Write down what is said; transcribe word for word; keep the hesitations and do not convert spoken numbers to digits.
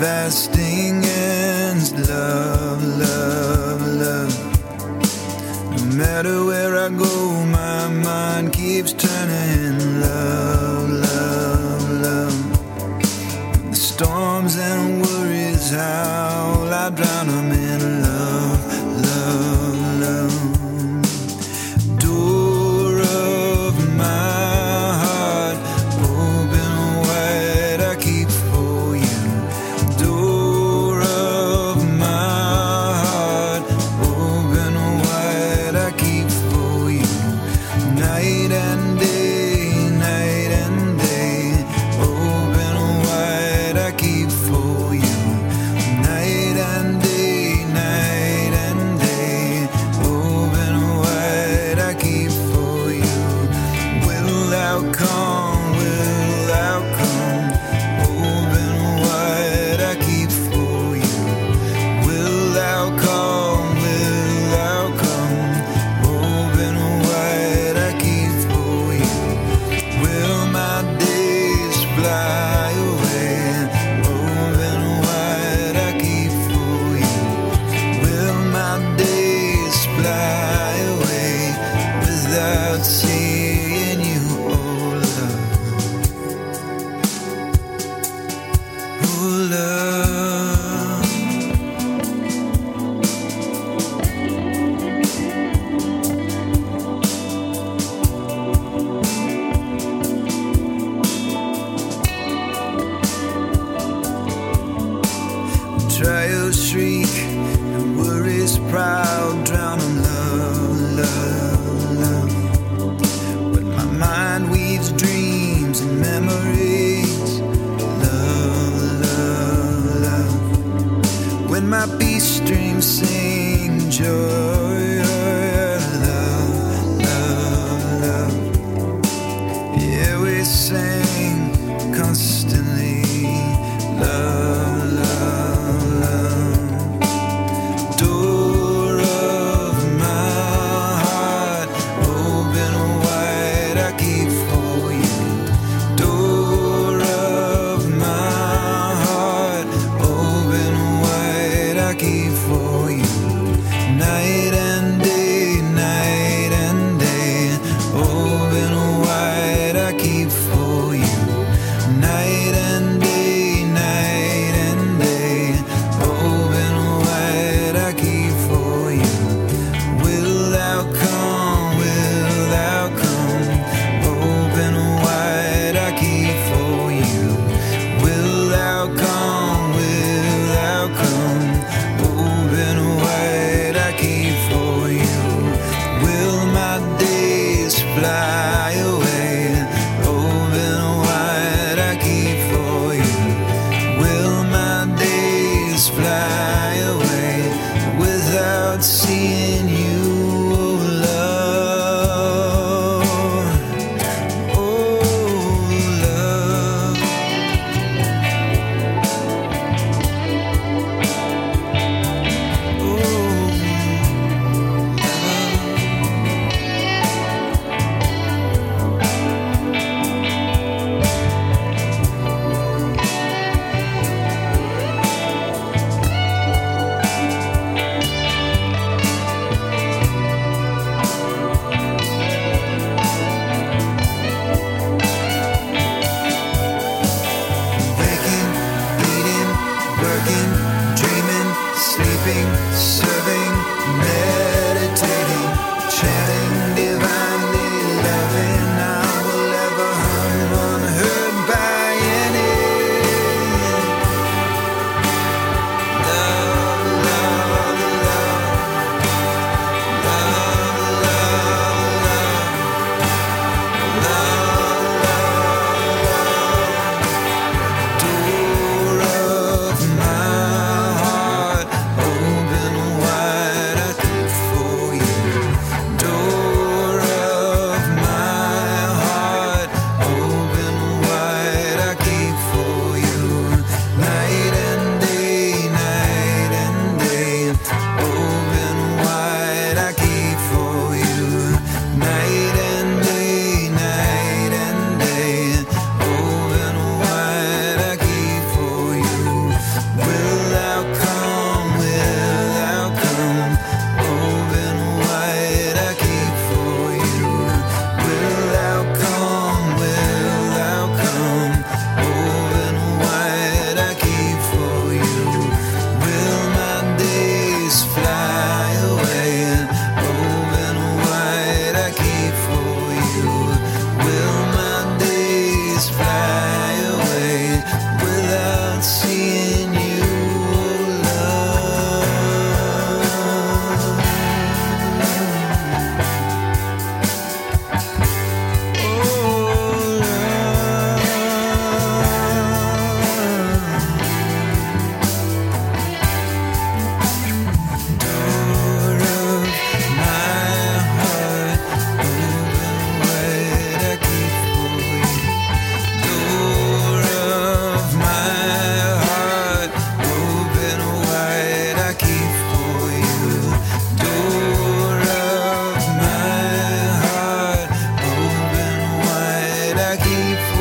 fasting ends. Love, love, love. No matter where I go, my mind keeps turning. Love, love, love. The storms and worries howl, I drown them in love, love, love. Door of my heart open wide, I keep for you. Door of my heart open wide, I keep for you. Night and day, night and day, open wide, I keep for you. Night and day, night and day, open wide, I keep for you. Will thou come, will thou come, open wide, I keep for you. Will thou come, will thou come, open wide, I keep for you. Will my days fly away, open wide, I keep for you. Will my days fly away without seeing you, oh love, oh love. Trials shriek and worries proud, drown in love, love, love. When my mind weaves dreams and memories, love, love, love. When my peace streams sing joy, love, love, love. Yeah, we sing constantly, love, love, love. Door of my heart open wide, I keep for you. Door of my heart open wide, I keep for you. Night and day, night and day, open wide, I keep for you. Night and keep